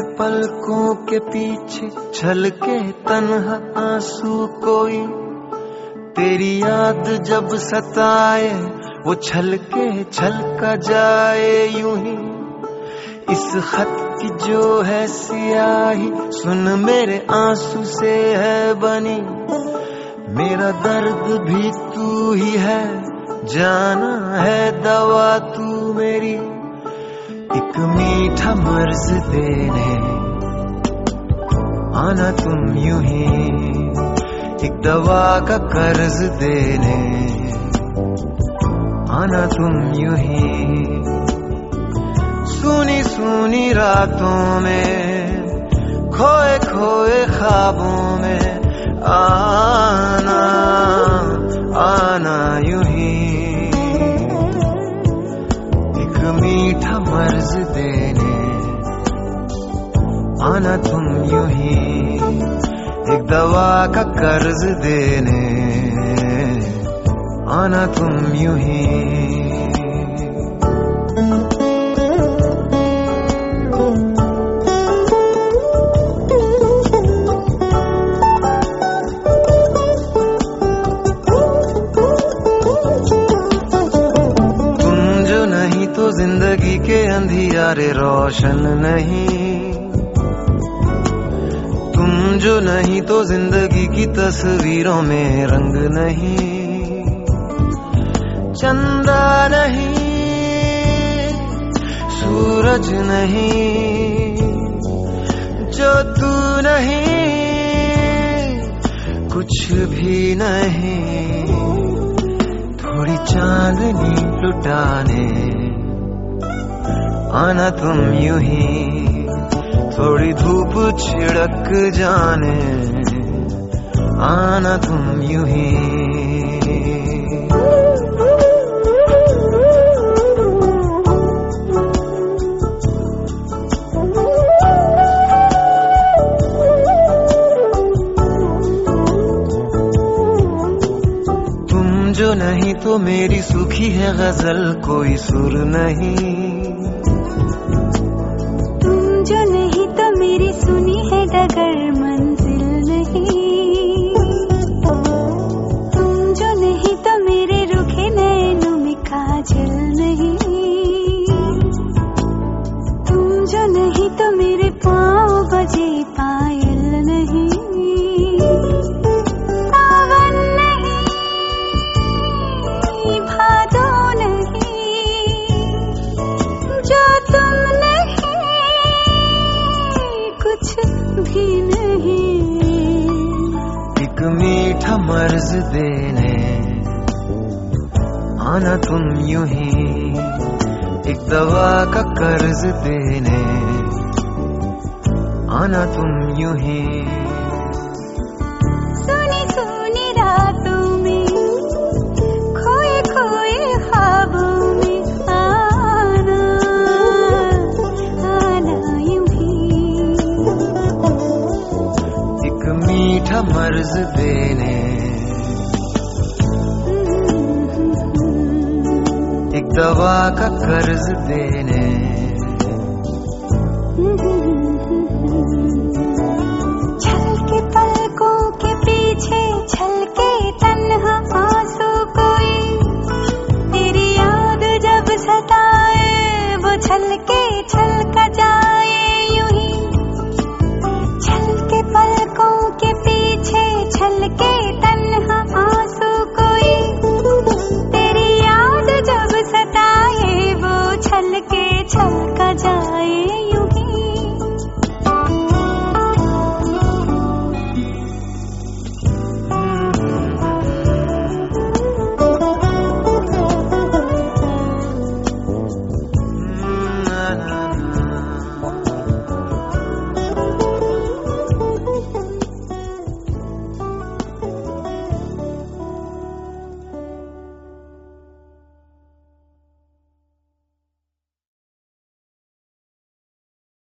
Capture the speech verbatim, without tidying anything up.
के पलकों के पीछे छलके तन्हा आंसू कोई, तेरी याद जब सताए वो छलके छलका जाए यूं ही। इस खत की जो है सियाही सुन मेरे आंसू से है बनी, मेरा दर्द भी तू ही है, जाना है दवा तू मेरी। एक मीठा मर्ज देने आना तुम यूं ही, एक दवा का कर्ज देने आना तुम यूं ही। सुनी सुनी रातों में खोए खोए ख्वाबों में आना आना यूं ही, एक मीठा मर्ज देने आना तुम यूं ही, एक दवा का कर्ज देने आना तुम यूं ही। जिंदगी के अंधियारे रोशन नहीं, तुम जो नहीं तो जिंदगी की तस्वीरों में रंग नहीं। चंदा नहीं सूरज नहीं, जो तू नहीं कुछ भी नहीं। थोड़ी चांदनी लुटाने आना तुम यूं ही, थोड़ी धूप छिड़क जाने आना तुम यूं ही। तुम जो नहीं तो मेरी सूखी है गजल कोई सुर नहीं, जो नहीं तो मेरी सुनी है डगर मंजिल नहीं। तुम जो नहीं तो मेरे रुखे नैनों में काजल नहीं। तुम जो नहीं तो मेरे पाँव बजे पायल नहीं। सावन नहीं भादो नहीं, जो तुम भी नहीं। एक मीठा मर्ज देने आना तुम यूं ही, एक दवा का कर्ज देने आना तुम यूं ही। सुनी सुनी रातों में खोए खोए ख्वाबों में आना आना यूं ही, मीठा मर्ज देने एक दवा का कर्ज देने